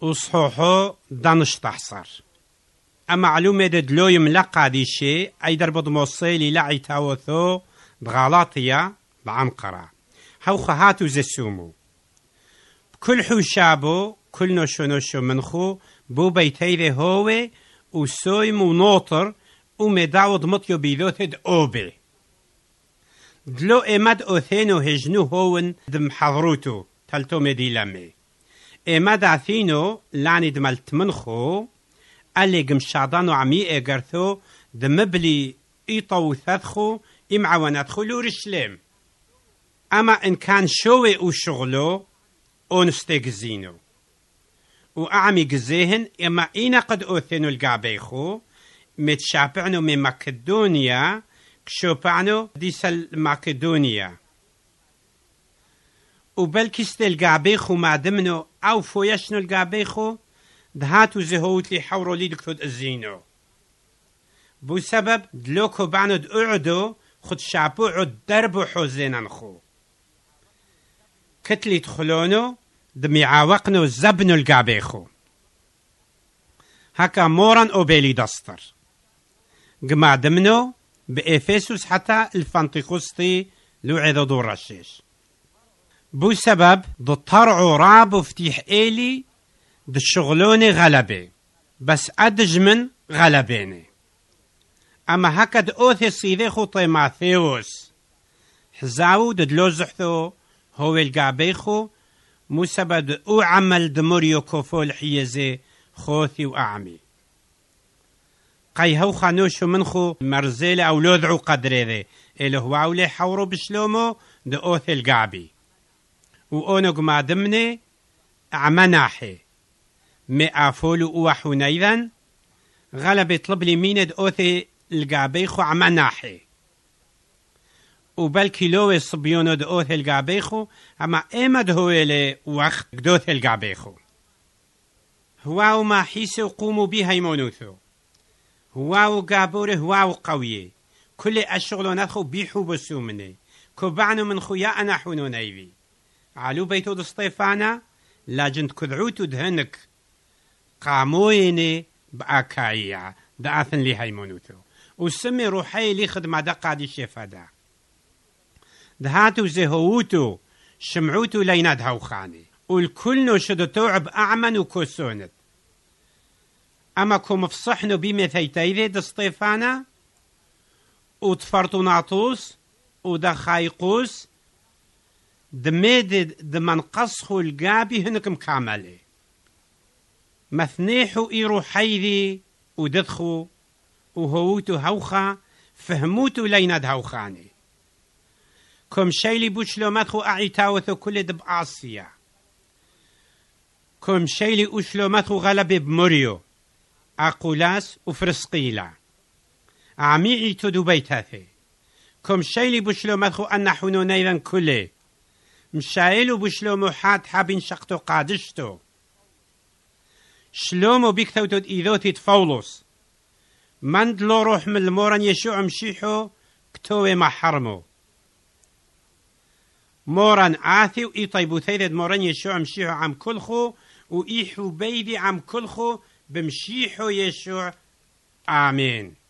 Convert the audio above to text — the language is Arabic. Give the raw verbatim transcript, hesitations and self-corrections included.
وصحوحو دانش تحصر. أما معلومة دلو يملقى دي شيء أيدر بدموصيلي لعي تاوثو بغلاطية بعنقرة هاو خهاتو زسومو كل حوشابو كل نوشو نوشو منخو بو بيتيري هوي وسويم ونوطر ومداود مطيو بيذوثد أوبي دلو إماد أوثينو هجنو هون دم حضروتو تلتو مدي لمي إماد عثينو لاني دمالت منخو اللي قمشادانو عمي إقرثو دمبلي إيطو ثاثخو إمعواناتخو لورشلم أما إن كان شوي وشغلو أونستيقزينو وأعمي قزيهن إما إينا قد أوثينو القابيخو متشابعنو من مكدونيا كشوبعنو ديس المكدونيا وبلكست القابيخو ما دمنو أو فويشنو القابيخو دهاتو زهوت لي حورو لي دكتود الزينو بو سبب دلوكو بعنود اعدو خد شابو عد دربو حوزينان خو كتلي تخلونو دمي عاوقنو زبنو القابيخو هكا موران او بيلي دستر قما دمنو بإفسوس حتى الفانتيخوستي لو عدو دور الشيش بو سبب دو طرعو رابو فتيح إيلي د شغلوني غلبي بس أدجمن غلبيني أما هكذا أوثي صيديخو طيماثيوس حزاو ددلو زحثو هو القابيخو مسبب أو عمل دموريو كوفو الحيزي خوثي وأعمي قيهو خانوشو منخو مرزيل أو لوذعو قدريذي إلو هو أولي حورو بشلومو د أوثي القابي وأونو قما دمني أعمناحي مئة فولو أوحونا إذن غلب يطلب لي ميند أوثي القابيخو عمناحي وبالكي لو صبيونو دو أوثي القابيخو أما إمد هو اللي وقت قدوثي القابيخو هواو ما حيسو قوموا بيها يمونوثو هواو قابوري هواو قوية كل الشغلو ندخو بيحو بسومني كوبعنو من خويا أنا حونو نيبي علو بيتو دستيفانا لاجنت كذعوتو دهنك قامويني بأكايا دعاثن لي هيمونوتو وسمي روحي لي خدمة دا قادي شفادا دهاتو زهوتو شمعوتو ليناد هوخاني والكل نوشدو توعب أعمن وكوسونت أما كوم فصحنو بمثيتيذي دستيفانا وتفرطو ناطوس ودا خايقوس دميد دمنقصخو القابي هنكم كاملي مثنيحو إيرو حيذي وددخو وهوتو هوخا فهموتو ليند هوخاني كم شيلي بوشلو مدخو أعيتاوثو كل دب آسيا كم شيلي أشلو مدخو غلب بموريو أقولاس وفرسقيلا عميعي تدو بيتاثي كم شيلي بوشلو مدخو أنحونو نيذن كله مشايلو بوشلو محاد حابين شقتو قادشتو شلومو بيكتوتو إيذوتي تفولوس من دلو روح من الموران يشوع مشيحو كتوي محرمو موران آثي وإي طيبو ثيذد موران يشوع مشيحو عم كلخو وإيحو بيدي عم كلخو بمشيحو يشوع آمين.